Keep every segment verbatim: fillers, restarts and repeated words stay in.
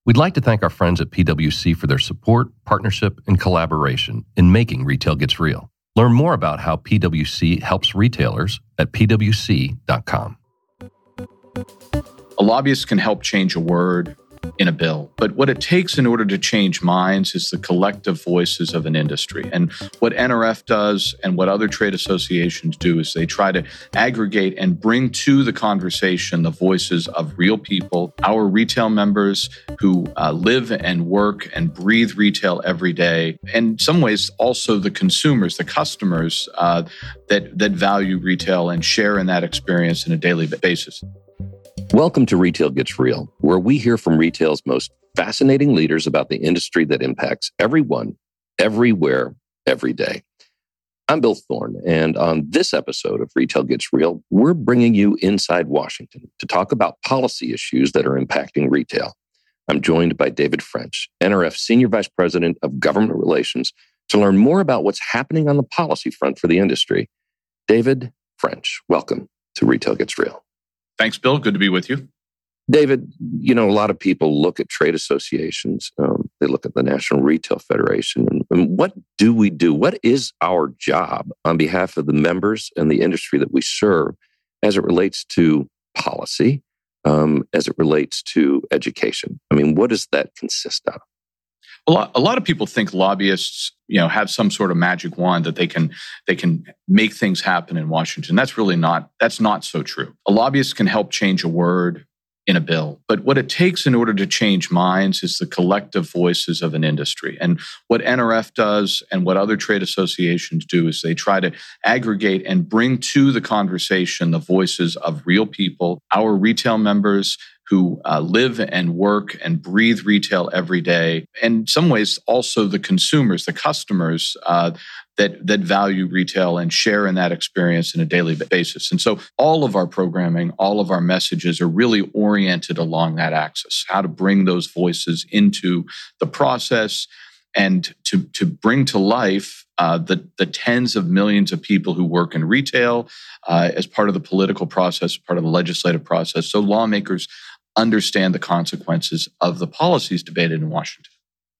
We'd like to thank our friends at P W C for their support, partnership, and collaboration in making Retail Gets Real. Learn more about how P W C helps retailers at p w c dot com. A lobbyist can help change a word in a bill, but what it takes in order to change minds is the collective voices of an industry. And what N R F does and what other trade associations do is they try to aggregate and bring to the conversation the voices of real people, our retail members who uh, live and work and breathe retail every day, and in some ways also the consumers, the customers uh, that, that value retail and share in that experience on a daily basis. Welcome to Retail Gets Real, where we hear from retail's most fascinating leaders about the industry that impacts everyone, everywhere, every day. I'm Bill Thorne, and on this episode of Retail Gets Real, we're bringing you inside Washington to talk about policy issues that are impacting retail. I'm joined by David French, N R F Senior Vice President of Government Relations, to learn more about what's happening on the policy front for the industry. David French, welcome to Retail Gets Real. Thanks, Bill. Good to be with you. David, you know, a lot of people look at trade associations. Um, they look at the National Retail Federation. And, and what do we do? What is our job on behalf of the members and the industry that we serve as it relates to policy, um, as it relates to education? I mean, what does that consist of? A lot, a lot of people think lobbyists, you know, have some sort of magic wand that they can they can make things happen in Washington. That's really not that's not so true. A lobbyist can help change a word in a bill, but what it takes in order to change minds is the collective voices of an industry. And what N R F does and what other trade associations do is they try to aggregate and bring to the conversation the voices of real people, our retail members who uh, live and work and breathe retail every day, and in some ways also the consumers, the customers uh, that that value retail and share in that experience on a daily basis. And so all of our programming, all of our messages are really oriented along that axis, how to bring those voices into the process and to, to bring to life uh, the, the tens of millions of people who work in retail uh, as part of the political process, part of the legislative process, so lawmakers understand the consequences of the policies debated in Washington.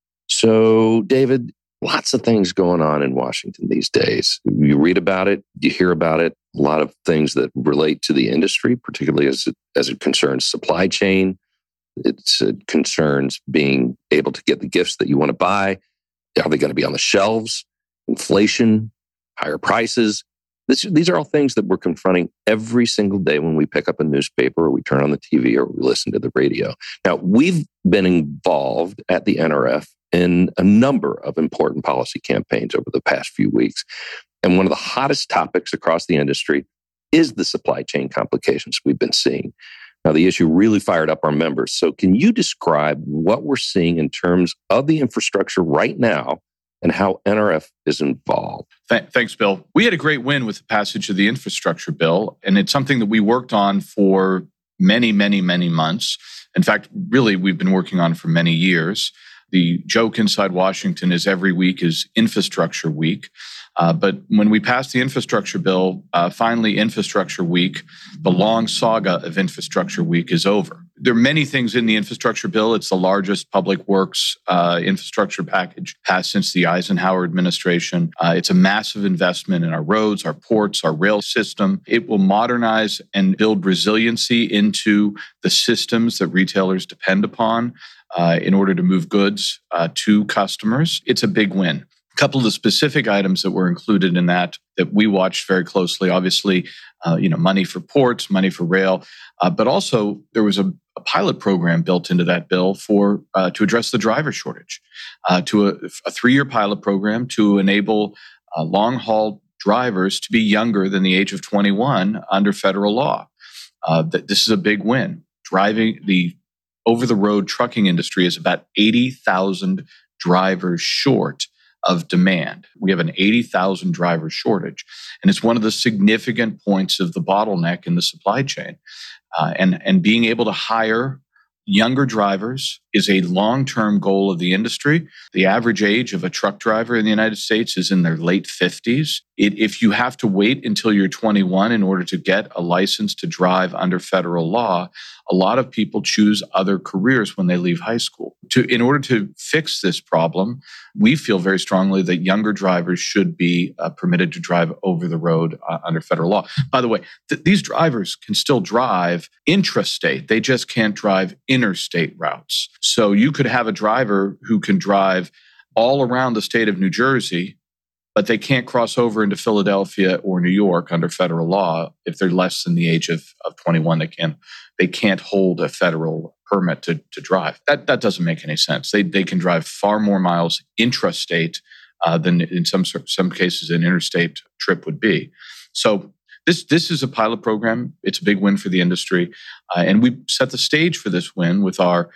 So, David, lots of things going on in Washington these days. You read about it, you hear about it, a lot of things that relate to the industry, particularly as it, as it concerns supply chain. It's, it concerns being able to get the gifts that you want to buy. Are they going to be on the shelves? Inflation, higher prices. This, these are all things that we're confronting every single day when we pick up a newspaper or we turn on the T V or we listen to the radio. Now, we've been involved at the N R F in a number of important policy campaigns over the past few weeks. And one of the hottest topics across the industry is the supply chain complications we've been seeing. Now, the issue really fired up our members. So can you describe what we're seeing in terms of the infrastructure right now and how N R F is involved? Th- thanks, Bill. We had a great win with the passage of the infrastructure bill, and it's something that we worked on for many, many, many months. In fact, really, we've been working on for many years. The joke inside Washington is every week is infrastructure week. Uh, but when we passed the infrastructure bill, uh, finally infrastructure week, the long saga of infrastructure week is over. There are many things in the infrastructure bill. It's the largest public works uh, infrastructure package passed since the Eisenhower administration. Uh, it's a massive investment in our roads, our ports, our rail system. It will modernize and build resiliency into the systems that retailers depend upon uh, in order to move goods uh, to customers. It's a big win. A couple of the specific items that were included in that that we watched very closely, obviously, uh, you know, money for ports, money for rail, uh, but also there was a, a pilot program built into that bill for uh, to address the driver shortage, uh, to a, a three-year pilot program to enable uh, long-haul drivers to be younger than the age of twenty-one under federal law. Uh, that this is a big win. Driving the over-the-road trucking industry is about eighty thousand drivers short of demand. We have an eighty thousand driver shortage, and it's one of the significant points of the bottleneck in the supply chain. Uh, and, and being able to hire younger drivers is a long-term goal of the industry. The average age of a truck driver in the United States is in their late fifties. It, if you have to wait until you're twenty-one in order to get a license to drive under federal law, a lot of people choose other careers when they leave high school. to, in order to fix this problem, we feel very strongly that younger drivers should be uh, permitted to drive over the road uh, under federal law. By the way, th- these drivers can still drive intrastate. They just can't drive interstate routes. So you could have a driver who can drive all around the state of New Jersey, but they can't cross over into Philadelphia or New York under federal law if they're less than the age of, of twenty-one. They can't they can't hold a federal permit to, to drive. That that doesn't make any sense. They they can drive far more miles intrastate uh, than in some some cases an interstate trip would be. So this this is a pilot program. It's a big win for the industry, uh, and we set the stage for this win with our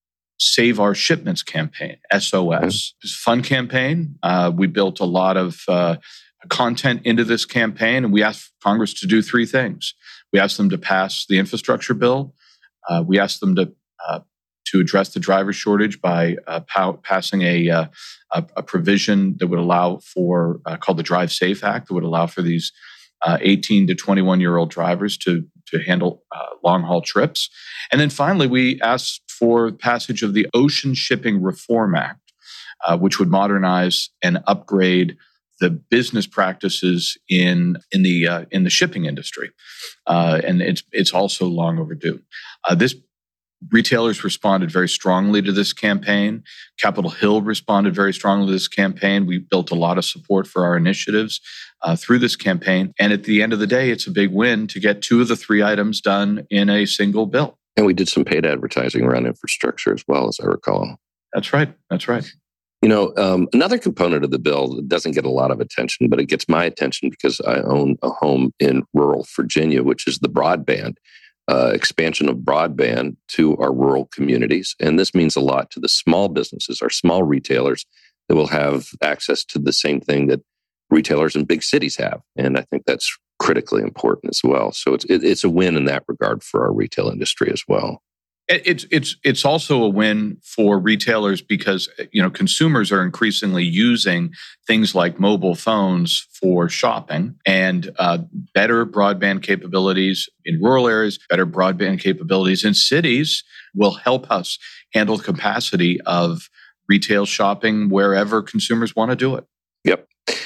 Save Our Shipments campaign, S O S. It's a fun campaign. Uh, we built a lot of uh, content into this campaign, and we asked Congress to do three things. We asked them to pass the infrastructure bill. Uh, we asked them to uh, to address the driver shortage by uh, pow- passing a, uh, a a provision that would allow for uh, called the Drive Safe Act that would allow for these uh, eighteen to twenty-one year old drivers to to handle uh, long haul trips. And then finally, we asked for passage of the Ocean Shipping Reform Act, uh, which would modernize and upgrade the business practices in in the uh, in the shipping industry, uh, and it's it's also long overdue. Uh, this retailers responded very strongly to this campaign. Capitol Hill responded very strongly to this campaign. We built a lot of support for our initiatives uh, through this campaign, and at the end of the day, it's a big win to get two of the three items done in a single bill. And we did some paid advertising around infrastructure as well, as I recall. That's right. That's right. You know, um, another component of the bill that doesn't get a lot of attention, but it gets my attention because I own a home in rural Virginia, which is the broadband, uh, expansion of broadband to our rural communities. And this means a lot to the small businesses, our small retailers that will have access to the same thing that retailers in big cities have. And I think that's critically important as well. So it's it, it's a win in that regard for our retail industry as well. It's it's it's also a win for retailers because, you know, consumers are increasingly using things like mobile phones for shopping, and uh, better broadband capabilities in rural areas, better broadband capabilities in cities will help us handle the capacity of retail shopping wherever consumers want to do it. Yep.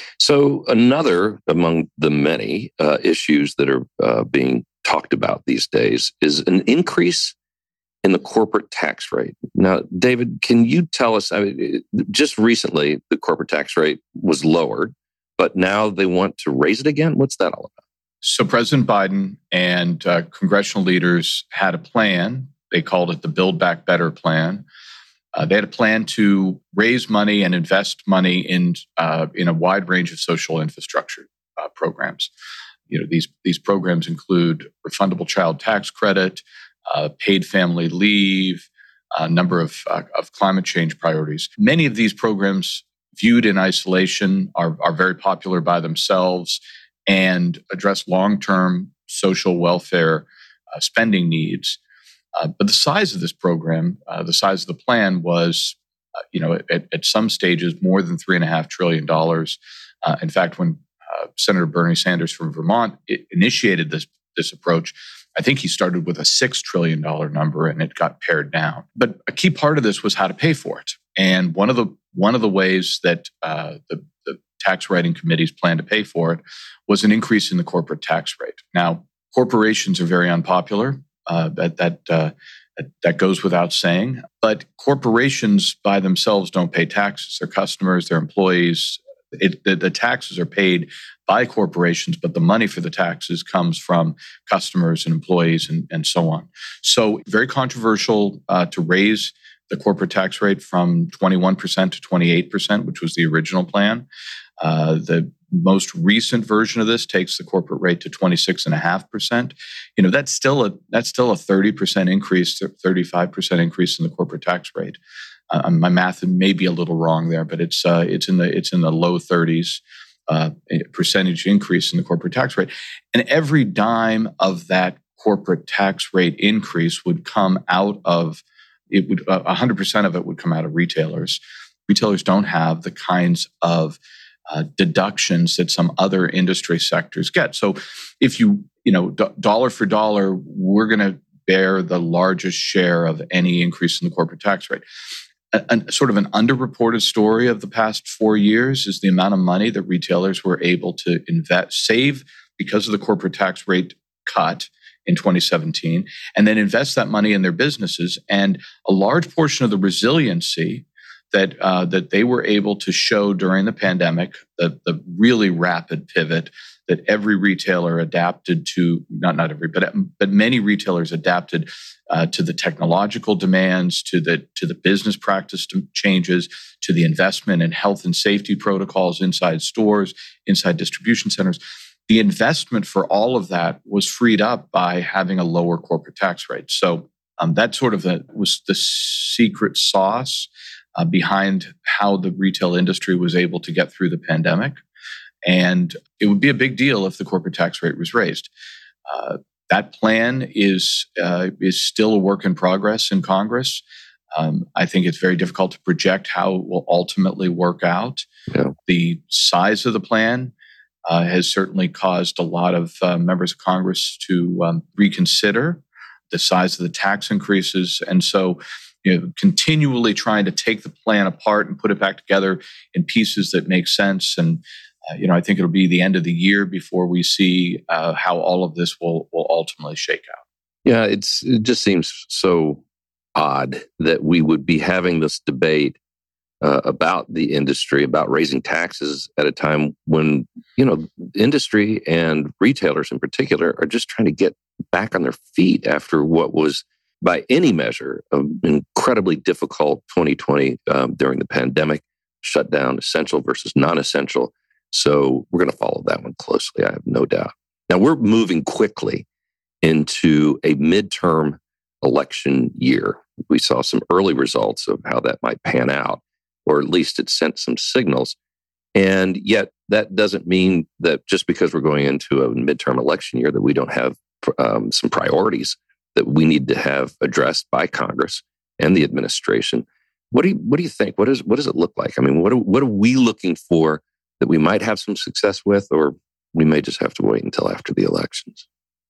So another among the many uh, issues that are uh, being talked about these days is an increase in the corporate tax rate. Now, David, can you tell us, I mean, just recently the corporate tax rate was lowered, but now they want to raise it again? What's that all about? So President Biden and uh, congressional leaders had a plan. They called it the Build Back Better plan. Uh, they had a plan to raise money and invest money in uh, in a wide range of social infrastructure uh, programs. You know, these these programs include refundable child tax credit, uh, paid family leave, a number of uh, of climate change priorities. Many of these programs, viewed in isolation, are are very popular by themselves and address long-term social welfare uh, spending needs. Uh, but the size of this program, uh, the size of the plan was, uh, you know, at, at some stages more than three and a half trillion dollars. Uh, in fact, when uh, Senator Bernie Sanders from Vermont initiated this this approach, I think he started with a six trillion dollars number, and it got pared down. But a key part of this was how to pay for it, and one of the one of the ways that uh, the, the tax writing committees plan to pay for it was an increase in the corporate tax rate. Now, corporations are very unpopular. Uh, that that, uh, that that goes without saying. But corporations by themselves don't pay taxes. Their customers, their employees, it, the, the taxes are paid by corporations, but the money for the taxes comes from customers and employees and, and so on. So very controversial uh, to raise the corporate tax rate from twenty-one percent to twenty-eight percent, which was the original plan. Uh, the most recent version of this takes the corporate rate to twenty-six point five percent. You know, that's still a that's still a thirty percent increase, thirty-five percent increase in the corporate tax rate. Uh, my math may be a little wrong there, but it's uh, it's in the it's in the low thirties uh, percentage increase in the corporate tax rate. And every dime of that corporate tax rate increase would come out of it would uh, one hundred percent of it would come out of retailers. Retailers don't have the kinds of Uh, deductions that some other industry sectors get. So if you, you know, d- dollar for dollar, we're going to bear the largest share of any increase in the corporate tax rate. a, a sort of an underreported story of the past four years is the amount of money that retailers were able to invest, save because of the corporate tax rate cut in twenty seventeen, and then invest that money in their businesses. And a large portion of the resiliency that uh, that they were able to show during the pandemic, the, the really rapid pivot that every retailer adapted to, not not every, but but many retailers adapted uh, to the technological demands, to the to the business practice changes, to the investment in health and safety protocols inside stores, inside distribution centers. The investment for all of that was freed up by having a lower corporate tax rate. So um, that sort of the, was the secret sauce uh, behind how the retail industry was able to get through the pandemic. And it would be a big deal if the corporate tax rate was raised. Uh, that plan is uh, is still a work in progress in Congress. Um, I think it's very difficult to project how it will ultimately work out. Yeah. The size of the plan uh, has certainly caused a lot of uh, members of Congress to um, reconsider the size of the tax increases. And so, you know, continually trying to take the plan apart and put it back together in pieces that make sense. And Uh, you know, I think it'll be the end of the year before we see uh, how all of this will will ultimately shake out. Yeah, it's it just seems so odd that we would be having this debate uh, about the industry, about raising taxes at a time when, you know, industry and retailers in particular are just trying to get back on their feet after what was, by any measure, an incredibly difficult twenty twenty um, during the pandemic, shutdown, essential versus non-essential. So we're going to follow that one closely, I have no doubt. Now, we're moving quickly into a midterm election year. We saw some early results of how that might pan out, or at least it sent some signals. And yet that doesn't mean that just because we're going into a midterm election year that we don't have um, some priorities that we need to have addressed by Congress and the administration. What do you, what do you think? What, is, what does it look like? I mean, what are, what are we looking for that we might have some success with, or we may just have to wait until after the elections?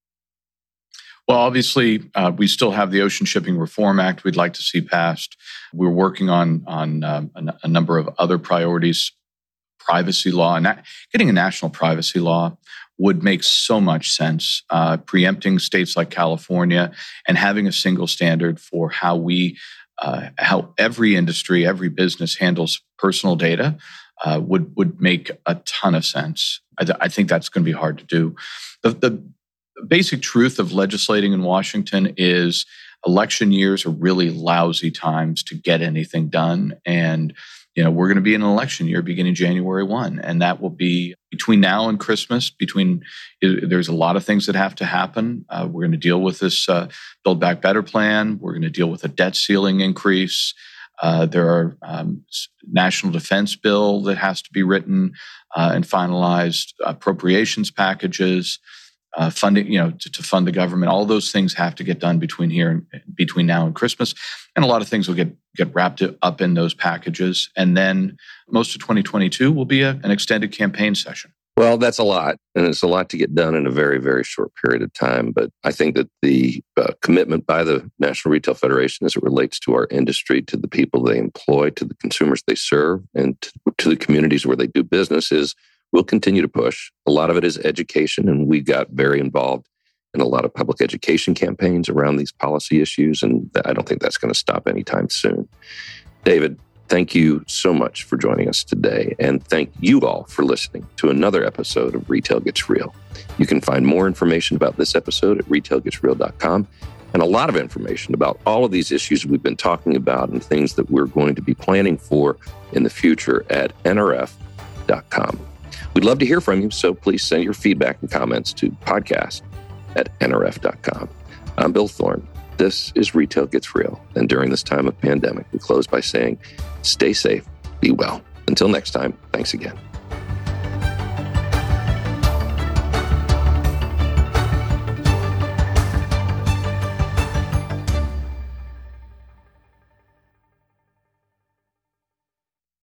Well, obviously, uh, we still have the Ocean Shipping Reform Act we'd like to see passed. We're working on on um, a, a number of other priorities. Privacy law, and na- getting a national privacy law would make so much sense. Uh, preempting states like California and having a single standard for how we, uh, how every industry, every business handles personal data. Uh, would would make a ton of sense. I, th- I think that's going to be hard to do. The, the basic truth of legislating in Washington is election years are really lousy times to get anything done. And, you know, we're going to be in an election year beginning January first. And that will be between now and Christmas, between, there's a lot of things that have to happen. Uh, we're going to deal with this uh, Build Back Better plan. We're going to deal with a debt ceiling increase. Uh, there are um, national defense bill that has to be written uh, and finalized, appropriations packages, uh, funding, you know, to, to fund the government. All those things have to get done between here and between now and Christmas, and a lot of things will get get wrapped up in those packages. And then most of twenty twenty-two will be a, an extended campaign session. Well, that's a lot, and it's a lot to get done in a very, very short period of time. But I think that the uh, commitment by the National Retail Federation as it relates to our industry, to the people they employ, to the consumers they serve, and to, to the communities where they do business is we'll continue to push. A lot of it is education, and we got very involved in a lot of public education campaigns around these policy issues, and I don't think that's going to stop anytime soon. David, thank you so much for joining us today, and thank you all for listening to another episode of Retail Gets Real. You can find more information about this episode at retail gets real dot com, and a lot of information about all of these issues we've been talking about and things that we're going to be planning for in the future at N R F dot com. We'd love to hear from you, so please send your feedback and comments to podcast at N R F dot com. I'm Bill Thorne. This is Retail Gets Real. And during this time of pandemic, we close by saying, stay safe, be well. Until next time, thanks again.